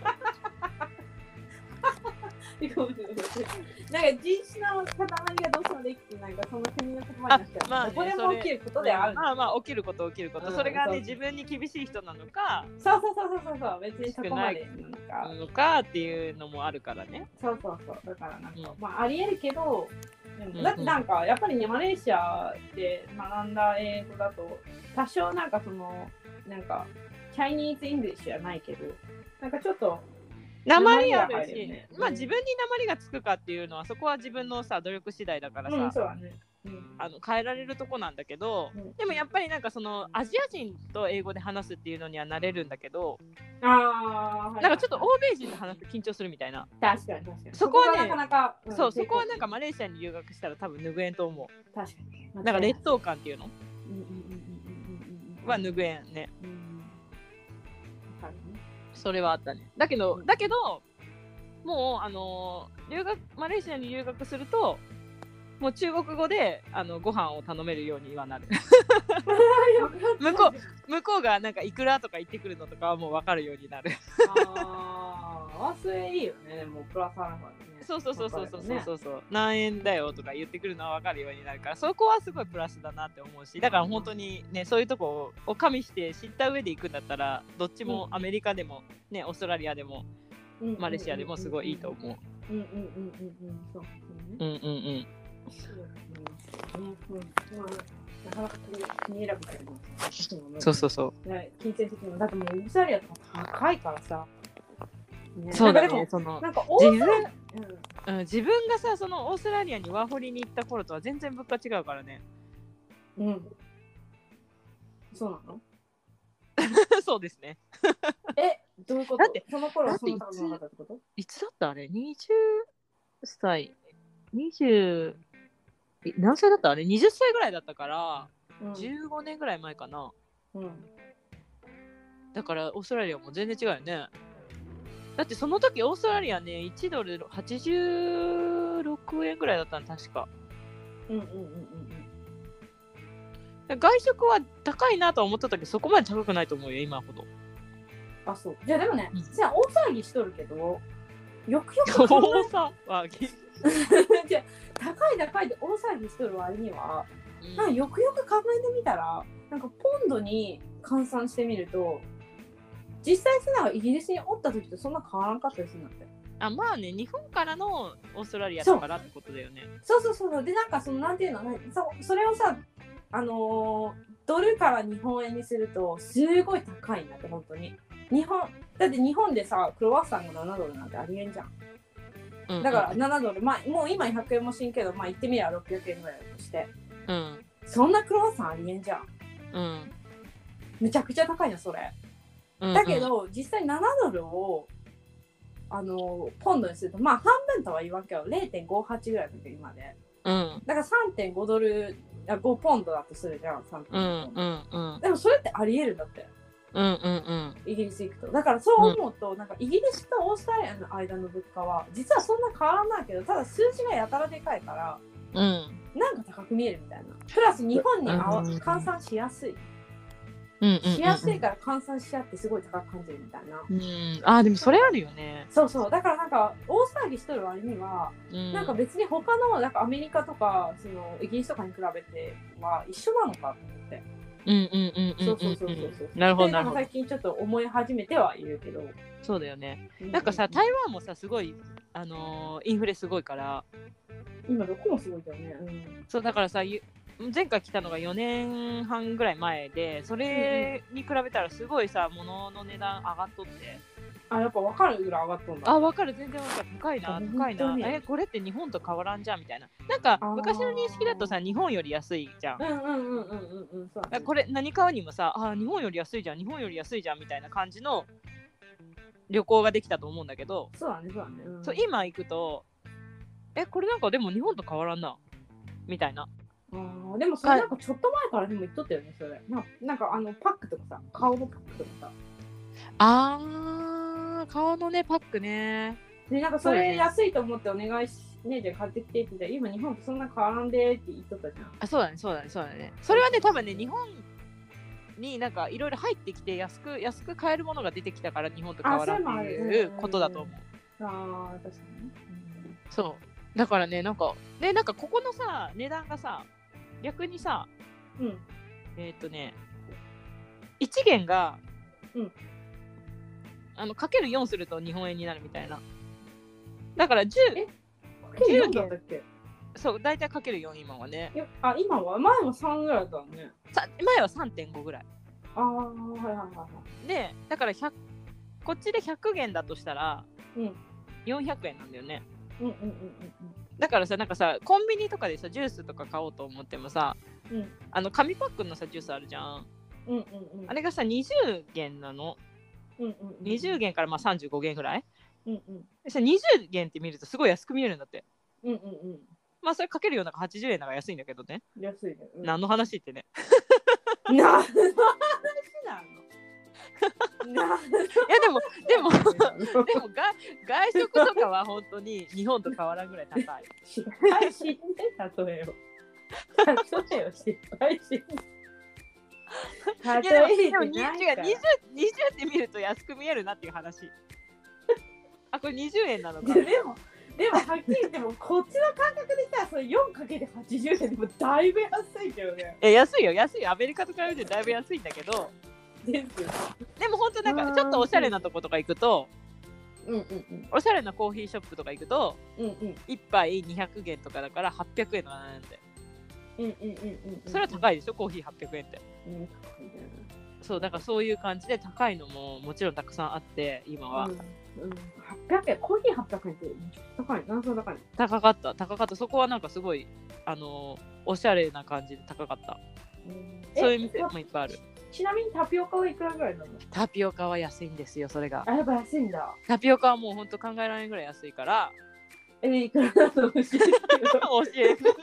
なんか人種の塊がどうしてもできてないからその国の言葉になっちゃう。まあ、ね、これも起きることである。 まあ起きること、それがね自分に厳しい人なのか、 そう別にそこまでなのかっていうのもあるからね。 そうだからなんか、まあありえるけど、だってなんかやっぱりねマレーシアで学んだ英語だと多少なんかそのなんかチャイニーズ・イングリッシュじゃないけどなんかちょっと鉛あるし、まあ自分に鉛がつくかっていうのはそこは自分のさ努力次第だからさ、 そうだね、 変えられるとこなんだけど、でもやっぱりなんかそのアジア人と英語で話すっていうのにはなれるんだけど、なんかちょっと欧米人と話すと緊張するみたいな。 確かにそこはねなかなか、そこはなんかマレーシアに留学したら多分拭えんと思う。 確かになんか劣等感っていうのは拭えんね。それはあったね。だけどもうマレーシアに留学するともう中国語でご飯を頼めるようにはなる。向こうがなんかいくらとか言ってくるのとかはもう分かるようになる。 それいいよね。もうプラスアルファでね。 そう何円だよとか言ってくるのは分かるようになるからそこはすごいプラスだなって思うし、だから本当にねそういうとこを加味して知った上で行くんだったらどっちもアメリカでもねオーストラリアでもマレーシアでもすごいいいと思う。 なかなか国選ぶけどそう。 金銭的にもだってもうオーストラリアとか高いからさ。 そうだね。なんか自分がさそのオーストラリアにワーホリに行った頃とは全然物価違うからね。 そうなの？ そうですね。 どういうこと？だってその頃はそんな高くなかったってこと？ いつだったあれ20歳20何歳だったあれ20歳ぐらいだったから、15年ぐらい前かな。だからオーストラリアも全然違うよね。だってその時オーストラリアね1ドル86円ぐらいだったの確か。外食は高いなとは思ったけどそこまで高くないと思うよ今ほど。 そう。じゃあでもね、じゃあ大騒ぎしとるけどよく大騒ぎじゃ高いで大騒ぎしとる割には、なんかよくよく考えてみたらなんかポンドに換算してみると実際セナがイギリスにおった時とそんな変わらんかったりするんだって。 まあね日本からのオーストラリアだからってことだよね。 そうでなんかそのなんていうのそれをさドルから日本円にするとすごい高いんだって本当に。だって日本でさクロワッサンが7ドルなんてありえんじゃん。だから7ドルまあもう今100円もしんけどまあ言ってみれば600円ぐらいだとして、そんなクロワッサンありえんじゃん。めちゃくちゃ高いのそれ。だけど実際7ドルをポンドにするとまあ半分とは言わんけど 0.58 ぐらいだけど今で、だから 3.5 ドル5ポンドだとするじゃん。でもそれってありえるんだって、イギリス行くと。だからそう思うと、なんかイギリスとオーストラリアの間の物価は実はそんな変わらないけどただ数字がやたらでかいから、なんか高く見えるみたいな。プラス日本に換算しやすい。しやすいから換算しちゃってすごい高く感じるみたいな。 でもそれあるよね。 そうだからなんか大騒ぎしとる割には、なんか別に他のなんかアメリカとかそのイギリスとかに比べては一緒なのかと思って。 なるほど。 最近ちょっと思い始めてはいるけど。 そうだよね。なんかさ台湾もさすごいインフレすごいから。 今どこもすごいだよね。 そうだからさ前回来たのが4年半ぐらい前でそれに比べたらすごいさ物の値段上がっとって。 やっぱ分かるぐらい上がっとんだ。 分かる全然分かる。高いな。これって日本と変わらんじゃんみたいな。なんか昔の認識だとさ日本より安いじゃん。これ何買うにもさ日本より安いじゃんみたいな感じの旅行ができたと思うんだけど。 そうだね。 今行くとこれなんかでも日本と変わらんなみたいな。 でもそれなんかちょっと前からでも言っとったよねそれ。なんかパックとかさ顔のパックとかさ。 顔のねパックね。 でなんかそれ安いと思ってお願いし姉ちゃん買ってきてって言ったら、今日本とそんな変わらんでって言っとったじゃん。 あ、そうだね。それはね、多分ね、日本になんかいろいろ入ってきて安く買えるものが出てきたから日本と変わらんっていうことだと思う。 ああ、確かに。 そう。だからね、なんかここのさ、値段がさ、逆にさ、1元が、かける4すると日本円になるみたいな。だから10元だったっけ？そう、大体かける4今はね。 今は前は3ぐらいだね。 前は 3.5 ぐらい。 はい。 で、だからこっちで100元だとしたら、400円なんだよね。だからさ、なんかさ、コンビニとかでさ、ジュースとか買おうと思ってもさ、紙パックのさ、ジュースあるじゃん。あれがさ、20元なの。20元からまあ35元ぐらい。でさ、20元って見るとすごい安く見えるんだって。まあそれかけるような80円だから安いんだけどね。 安いね。 何の話ってね。 何の話なの？ いやでも外食とかは本当に日本と変わらんぐらい高い。 失敗しんで例えを失敗しんで。 でも20って見ると安く見えるなっていう話。あ、これ20円なのか。 でもはっきり言ってもこっちの感覚で言ったらそれ 4×80 円でもだいぶ安いけどね。 安いよ。アメリカと比べてだいぶ安いんだけど。でも本当なんかちょっとおしゃれなとことか行くと、おしゃれなコーヒーショップとか行くと、1杯200元とかだから800円とかなんで。それは高いでしょ、コーヒー800円って。そう、だからそういう感じで高いのももちろんたくさんあって今は。 800円、コーヒー800円って高い。何そ高いの？ 高かった。そこはなんかすごいおしゃれな感じで高かった。そういう店もいっぱいある。 ちなみにタピオカはいくらぐらいなの？タピオカは安いんですよ、それが。 やっぱ安いんだ。 タピオカはもうほんと考えられないぐらい安いから。 いくらなの？教えて。 教えて。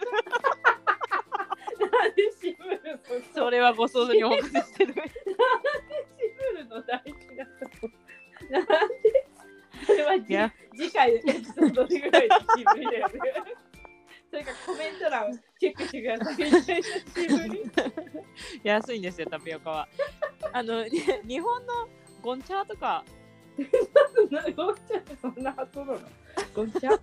なんでシムルそれはご想像にお任せしてる。 なんでシムルの大事なとこ。なんでそれは次回のエピソードぐらいでシムルだよね。それかコメント欄をチェックしてください。 安いんですよ、タピオカは。日本のゴンチャとか。 ゴンチャってそんな発音なの？ゴンチャ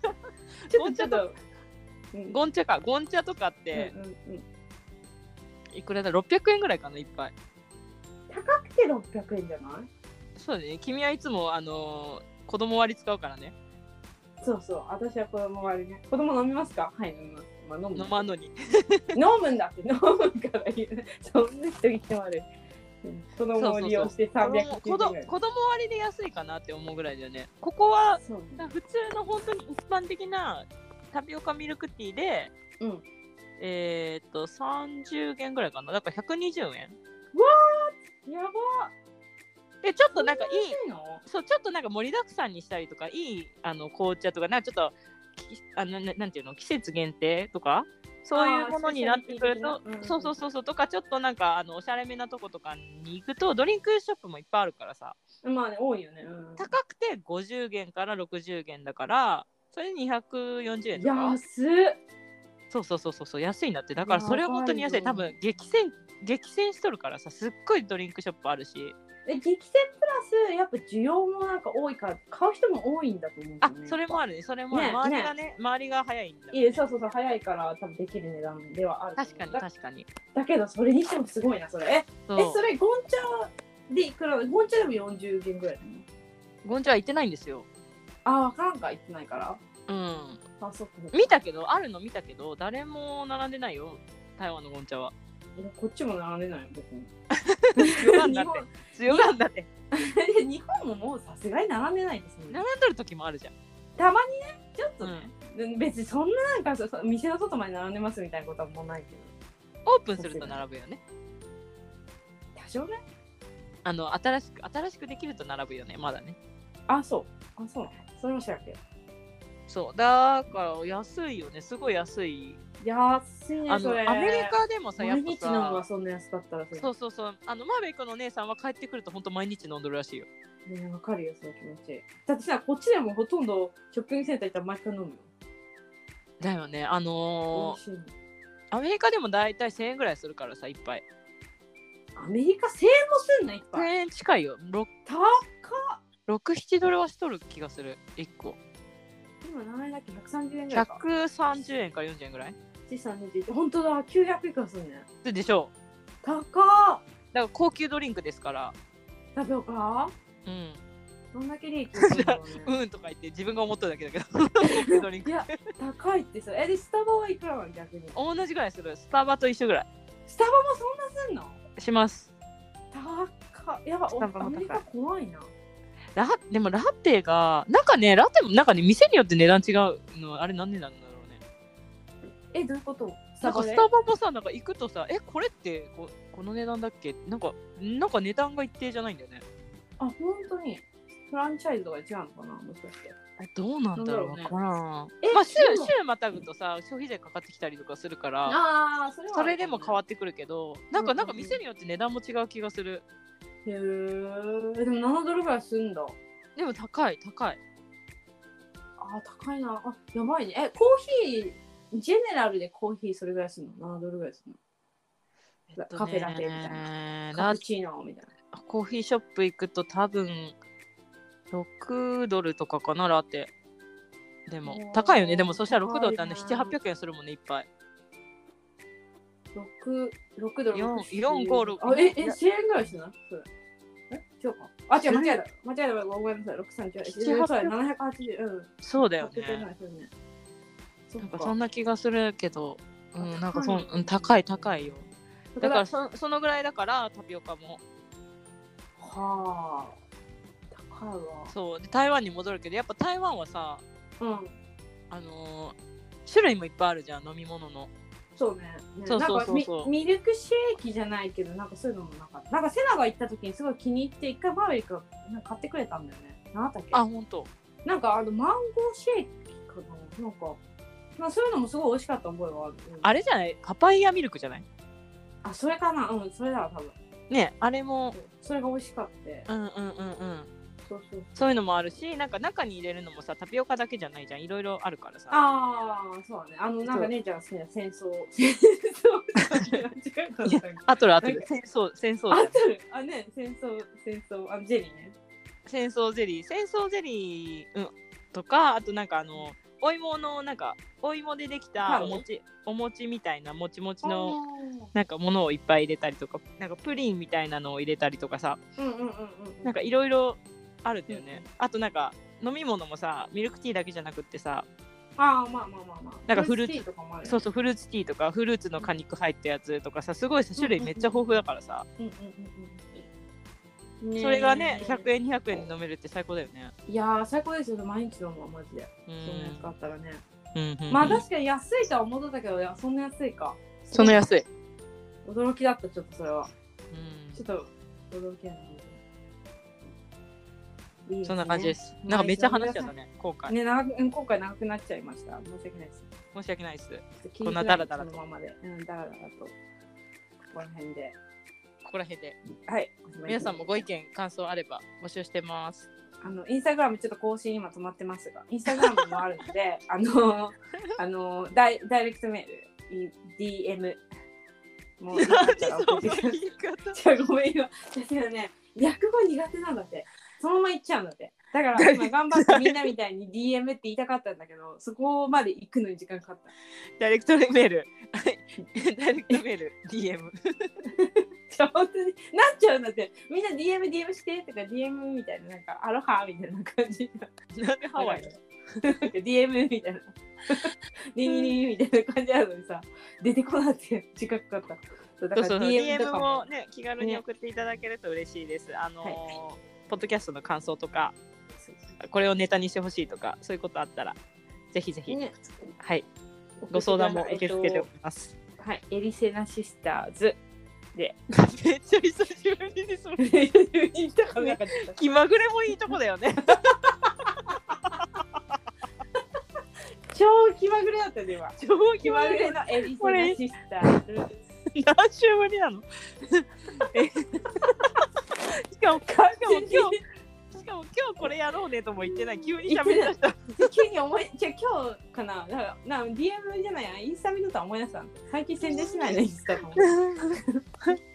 ゴンチャとかって、いくらだ、600円ぐらいかな、一杯。 高くて600円じゃない？ そうね、君はいつも子供割使うからね。 そう、私は子供割ね。子供飲みますか？はい、飲みます。まあ、 飲まんのに。 飲むんだって、飲むから言う。そんな人いてもある。子供を利用して300円。 子供割で安いかなって思うぐらいだよね。ここは普通の本当に一般的なタピオカミルクティーで、30元ぐらいかな。だから120円。わー、やば。 でちょっとなんかちょっとなんか盛りだくさんにしたりとか、いい紅茶とか、なんかちょっとなんていうの、季節限定とかそういうものになってくると、そうとか、ちょっとなんかおしゃれめなとことかに行くとドリンクショップもいっぱいあるからさ。 まあね、多いよね。 高くて50元から60元だから、それで240円とか。 安っ。 そう安いんだって。だからそれは本当に安い。多分激戦しとるからさ、すっごいドリンクショップあるし。 激戦プラスやっぱ需要もなんか多いから買う人も多いんだと思うんだよね。 それもあるね。それも周りが早いんだ、 ね。そう早いから多分できる値段ではある。 確かに。 だけどそれにしてもすごいな、それ。それゴンチャでいくら？ゴンチャでも40元ぐらいだね。 ゴンチャは行ってないんですよ。 わからんか、行ってないから。 そう見たけど誰も並んでないよ、台湾のゴンチャは。 こっちも並んでないよ、別に。 強がんだって。 日本ももうさすがに並んでないですね。 並んどる時もあるじゃん。 たまにね、ちょっとね。別にそんななんか店の外まで並んでますみたいなことはもうないけど。オープンすると並ぶよね。 多少ね。 新しくできると並ぶよね、まだね。 そう。それも知らんけど。 そうだから安いよね、すごい安い。 安いね、それ。 アメリカでもさ、 やっぱ毎日飲むわ、そんな安かったら。 そうマーベリックのお姉さんは帰ってくると本当毎日飲んどるらしいよ。 わかるよ、その気持ち。だってさ、こっちでもほとんどショッピングセンター行ったら毎回飲むよ。 だよね。アメリカでもだいたい1000円ぐらいするからさ、一杯。 アメリカ1000円もすんの一杯。 1000円近いよ。 高っ。 6、7ドルはしとる気がする、1個。 今何円だっけ ?130 円ぐらいか。 130円か40円ぐらい。 本当だ、900いくらするね。 でしょ。 高っ。だから高級ドリンクですから。 タピオカ？ うん。 どんだけ利益するんだろうね。 うんとか言って自分が思っただけだけど。高級ドリンク。 いや、高いってさ。で、スタバはいくらなの逆に。 同じぐらいする。スタバと一緒ぐらい。 スタバもそんなすんの？します。 高い。やば、アメリカ怖いな。 でもラテがラテもなんかね、店によって値段違うの。あれ何値段なんだろうね。 どういうこと？ スタバもさ、なんか行くとさ、これってこの値段だっけ？なんか値段が一定じゃないんだよね。 あ、本当にフランチャイズとか違うのかな、もしかして。 どうなんだろうね。まあ週またぐとさ、消費税かかってきたりとかするから、それでも変わってくるけど、なんか店によって値段も違う気がする。 へえ。でも7ドルぐらいすんだ。 でも高い。 高いな。やばいね。コーヒージェネラルでコーヒーそれぐらいするの？7ドルぐらいするの？カフェラテみたいな。カプチーノみたいな。 コーヒーショップ行くと多分6ドルとかかな、ラテ。でも高いよね。でもそしたら6ドルって7、800円するもんね、いっぱい。 6ドル。 4、5、6。 1000円ぐらいしない？それ。違うか。違う、間違えた。ごめんなさい。630。780。 そうだよね。なんかそんな気がするけど、なんか高いよ。だからそのぐらいだからタピオカも。 はあ。高いわ。 そうで台湾に戻るけど、やっぱ台湾はさ、種類もいっぱいあるじゃん、飲み物の。 そうね。なんかミルクシェーキじゃないけど、なんかそういうのもなかった。なんかセナが行った時にすごい気に入って一回バーベキュー買ってくれたんだよね。何だっけ？ 本当。 なんかマンゴーシェーキかな。なんかそういうのもすごい美味しかった覚えはある。 あれじゃない？パパイヤミルクじゃない？ それかな。それだわ多分。 ね、あれもそれが美味しかった。 そういうのもあるし、なんか中に入れるのもさ、タピオカだけじゃないじゃん、いろいろあるからさ。 そうね。なんか姉ちゃんが好きな戦争。 あと戦争。戦争ジェリーね。 戦争ゼリー、とか、あとなんかお芋のお芋でできたお餅みたいなもちもちのなんかものをいっぱい入れたりとか、なんかプリンみたいなのを入れたりとかさ、なんかいろいろあるんだよね。あとなんか飲み物もさ、ミルクティーだけじゃなくってさ、なんかフルーツティーとかもある。そうフルーツティーとかフルーツの果肉入ったやつとかさ、すごいさ種類めっちゃ豊富だからさ。それがね、100円200円で飲めるって最高だよね。 いやー最高ですよ。毎日飲むわマジで。そんなやつ買ったらね。まあ確かに安いとは思ってたけど、そんな安いか。 そんな安い。 驚きだった。ちょっとそれは。ちょっと驚きだね。 そんな感じです。なんかめっちゃ話しちゃったね。後悔。 今回長くなっちゃいました。申し訳ないです。 申し訳ないです。こんなダラダラと。 そのままで。ダラダラと。ここら辺で。 はい。皆さんもご意見感想あれば募集してます。 インスタグラムちょっと更新今止まってますが、インスタグラムもあるのでダイレクトメール DM もうよかったら送ってください。ごめん今私はね、略語苦手なんだって。そのまま言っちゃうんだって。だから今頑張ってみんなみたいに DM って言いたかったんだけど、そこまで行くのに時間かかった。 ダイレクトメールDM 本当になっちゃうんだって。みんな DM してとか DM みたいな、なんかアロハみたいな感じ。 なんでハワイなんか DM みたいなリみたいな感じなのにさ、出てこなくて時間かかった。 だから DM もね、気軽に送っていただけると嬉しいです。ポッドキャストの感想とか、これをネタにしてほしいとか、そういうことあったらぜひぜひ、はい、ご相談も受け付けております。 はい、エリセナシスターズでめっちゃ久しぶりにそれ言ったかな。気まぐれもいいとこだよね。 超気まぐれだったね今。超気まぐれのエリセナシスターズ。 何週ぶりなの？しかも今今日これやろうねとも言ってない。急に喋り出した。 急に思い、じゃ今日かな。DM じゃないや、インスタ見とったら思い出した。最近宣伝しないのインスタと思って。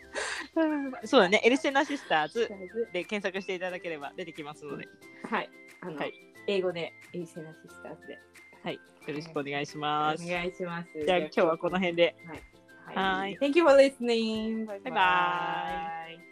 そうだね、エルセナシスターズで検索していただければ出てきますので、 はい、はい、英語でエルセナシスターズで、 はい、よろしくお願いします。 お願いします。 じゃあ今日はこの辺で、 はい、Thank you for listening. Bye bye.